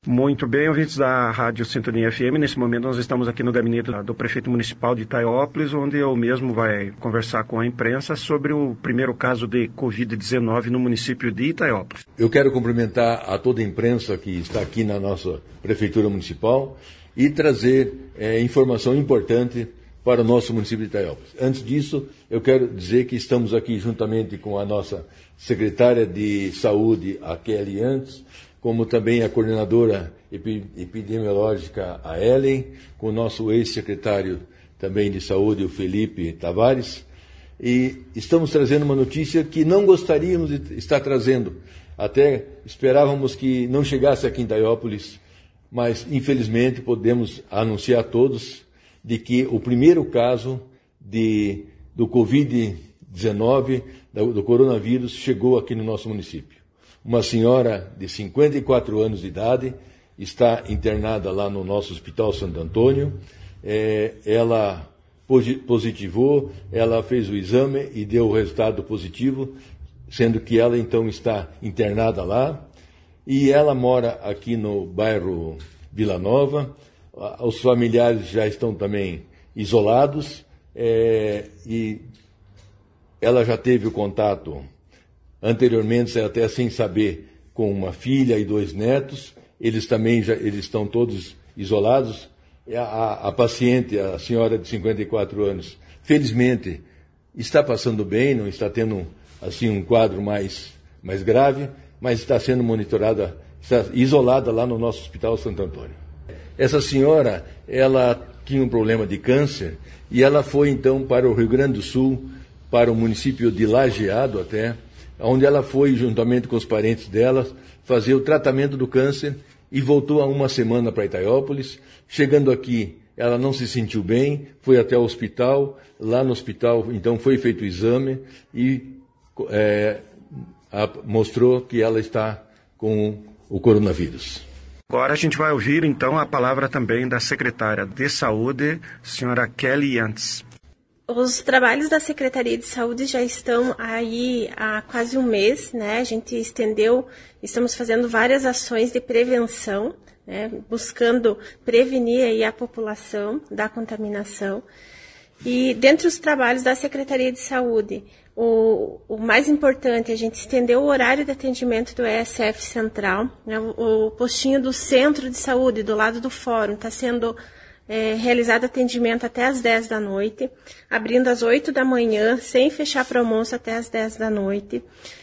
Muito bem, ouvintes da Rádio Sintonia FM. Nesse momento nós estamos aqui no gabinete do prefeito municipal de Itaiópolis, onde eu mesmo vai conversar com a imprensa sobre o primeiro caso de Covid-19 no município de Itaiópolis. Eu quero cumprimentar a toda a imprensa que está aqui na nossa prefeitura municipal e trazer informação importante para o nosso município de Itaiópolis. Antes disso, eu quero dizer que estamos aqui juntamente com a nossa secretária de saúde, a Kelly Antz, como também a coordenadora epidemiológica, a Ellen, com o nosso ex-secretário também de saúde, o Felipe Tavares, e estamos trazendo uma notícia que não gostaríamos de estar trazendo. Até esperávamos que não chegasse aqui em Itaiópolis, mas infelizmente podemos anunciar a todos de que o primeiro caso do Covid-19, do coronavírus, chegou aqui no nosso município. Uma senhora de 54 anos de idade está internada lá no nosso Hospital Santo Antônio. Ela positivou, ela fez o exame e deu o resultado positivo, sendo que ela então está internada lá. E ela mora aqui no bairro Vila Nova. Os familiares já estão também isolados e ela já teve o contato anteriormente, até sem saber, com uma filha e 2 netos. Eles também eles estão todos isolados. A paciente, a senhora de 54 anos, felizmente está passando bem, não está tendo assim um quadro mais grave, mas está sendo monitorada, está isolada lá no nosso Hospital Santo Antônio. Essa senhora, ela tinha um problema de câncer e ela foi então para o Rio Grande do Sul, para o município de Lajeado até, onde ela foi, juntamente com os parentes dela, fazer o tratamento do câncer e voltou há uma semana para Itaiópolis. Chegando aqui, ela não se sentiu bem, foi até o hospital. Lá no hospital, então, foi feito o exame e mostrou que ela está com o coronavírus. Agora a gente vai ouvir, então, a palavra também da secretária de Saúde, senhora Kelly Antz. Os trabalhos da Secretaria de Saúde já estão aí há quase um mês, né? A gente estendeu, estamos fazendo várias ações de prevenção, né? Buscando prevenir aí a população da contaminação. E dentre os trabalhos da Secretaria de Saúde, o mais importante, a gente estendeu o horário de atendimento do ESF Central, né? O postinho do Centro de Saúde, do lado do Fórum, está sendo realizado atendimento até às 10 da noite, abrindo às 8 da manhã, sem fechar para almoço até às 10 da noite.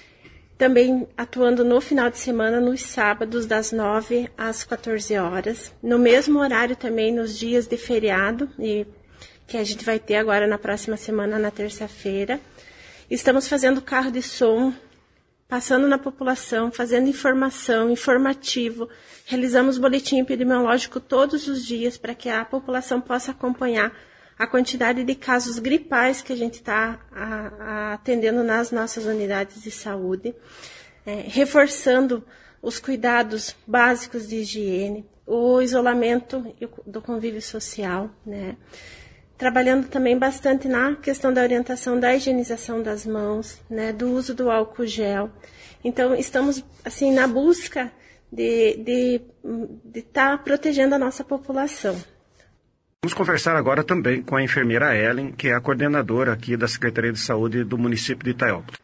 Também atuando no final de semana, nos sábados, das 9 às 14 horas. No mesmo horário também nos dias de feriado, que a gente vai ter agora na próxima semana, na terça-feira. Estamos fazendo carro de som, passando na população, fazendo informativo. Realizamos boletim epidemiológico todos os dias para que a população possa acompanhar a quantidade de casos gripais que a gente está atendendo nas nossas unidades de saúde, reforçando os cuidados básicos de higiene, o isolamento do convívio social, né? Trabalhando também bastante na questão da orientação da higienização das mãos, né, do uso do álcool gel. Então, estamos assim na busca de estar protegendo a nossa população. Vamos conversar agora também com a enfermeira Ellen, que é a coordenadora aqui da Secretaria de Saúde do município de Itaiópolis.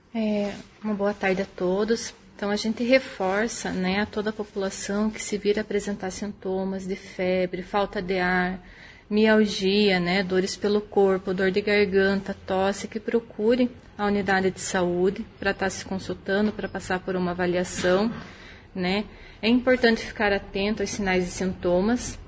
Uma boa tarde a todos. Então, a gente reforça, né, a toda a população que se vir apresentar sintomas de febre, falta de ar, mialgia, né, dores pelo corpo, dor de garganta, tosse, que procure a unidade de saúde para estar se consultando, para passar por uma avaliação, né. É importante ficar atento aos sinais e sintomas.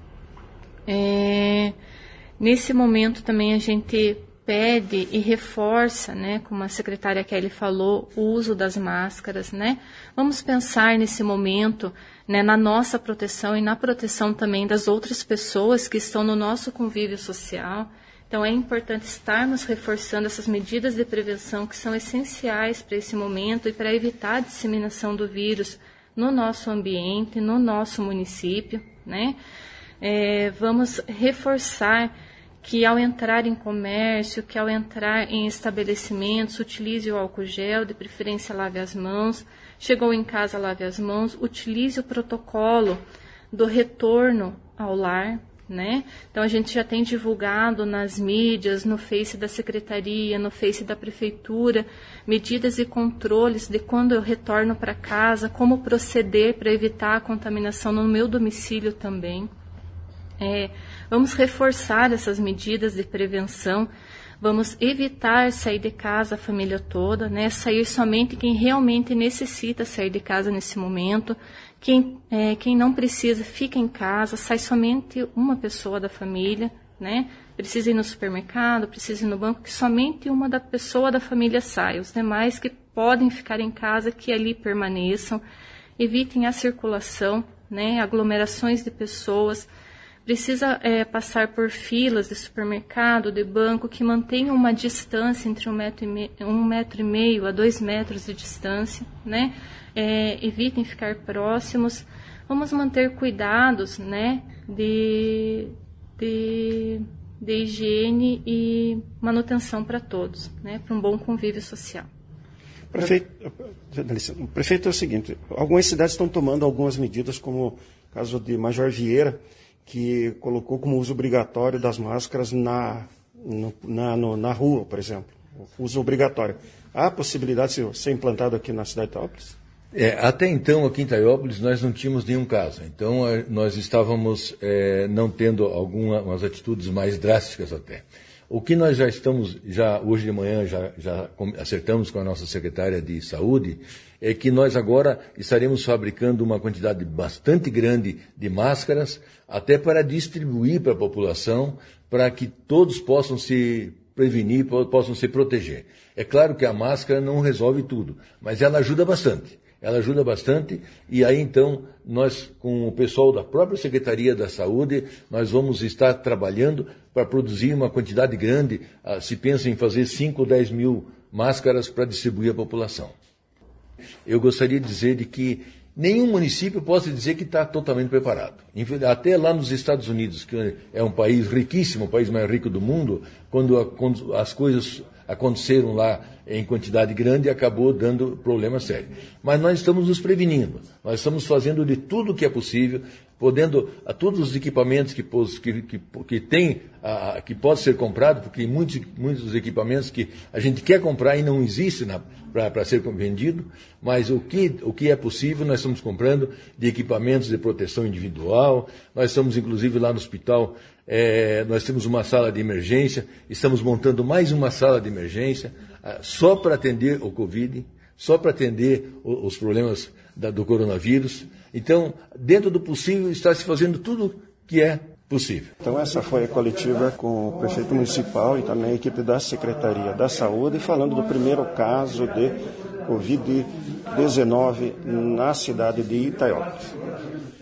Nesse momento também a gente pede e reforça, né, como a secretária Kelly falou, o uso das máscaras, né. Vamos pensar nesse momento, né, na nossa proteção e na proteção também das outras pessoas que estão no nosso convívio social. Então, é importante estarmos reforçando essas medidas de prevenção que são essenciais para esse momento e para evitar a disseminação do vírus no nosso ambiente, no nosso município, né? Vamos reforçar que ao entrar em comércio, que ao entrar em estabelecimentos, utilize o álcool gel, de preferência lave as mãos. Chegou em casa, lave as mãos, utilize o protocolo do retorno ao lar, né? Então a gente já tem divulgado nas mídias, no Face da Secretaria, no Face da Prefeitura, medidas e controles de quando eu retorno para casa, como proceder para evitar a contaminação no meu domicílio também. Vamos reforçar essas medidas de prevenção, vamos evitar sair de casa a família toda, né? Sair somente quem realmente necessita sair de casa nesse momento. Quem não precisa, fica em casa, sai somente uma pessoa da família, né? Precisa ir no supermercado, precisa ir no banco, que somente uma pessoa da família sai. Os demais que podem ficar em casa, que ali permaneçam. Evitem a circulação, né? Aglomerações de pessoas. Precisa passar por filas de supermercado, de banco, que mantenham uma distância entre 1,5 metro a 2 metros de distância, né? Evitem ficar próximos. Vamos manter cuidados, né, de higiene e manutenção para todos, né, para um bom convívio social. Prefeito, é o seguinte, algumas cidades estão tomando algumas medidas, como o caso de Major Vieira, que colocou como uso obrigatório das máscaras na rua, por exemplo. Uso obrigatório. Há a possibilidade de ser implantado aqui na cidade de Itaiópolis? Até então, aqui em Itaiópolis, nós não tínhamos nenhum caso. Então, nós estávamos não tendo algumas atitudes mais drásticas até. O que nós hoje de manhã, já acertamos com a nossa secretária de Saúde, é que nós agora estaremos fabricando uma quantidade bastante grande de máscaras, até para distribuir para a população, para que todos possam se prevenir, possam se proteger. É claro que a máscara não resolve tudo, mas ela ajuda bastante. E aí então nós, com o pessoal da própria Secretaria da Saúde, nós vamos estar trabalhando para produzir uma quantidade grande, se pensa em fazer 5 ou 10 mil máscaras para distribuir à população. Eu gostaria de dizer de que nenhum município pode dizer que está totalmente preparado. Até lá nos Estados Unidos, que é um país riquíssimo, o país mais rico do mundo, quando as coisas aconteceram lá em quantidade grande, acabou dando problema sério. Mas nós estamos nos prevenindo, nós estamos fazendo de tudo o que é possível, podendo a todos os equipamentos que pode ser comprado, porque muitos equipamentos que a gente quer comprar e não existe para ser vendido, mas o que é possível nós estamos comprando de equipamentos de proteção individual. Nós estamos inclusive lá no hospital, nós temos uma sala de emergência, estamos montando mais uma sala de emergência só para atender o Covid, só para atender os problemas do coronavírus. Então, dentro do possível, está se fazendo tudo que é possível. Então, essa foi a coletiva com o prefeito municipal e também a equipe da Secretaria da Saúde, falando do primeiro caso de Covid-19 na cidade de Itaiópolis.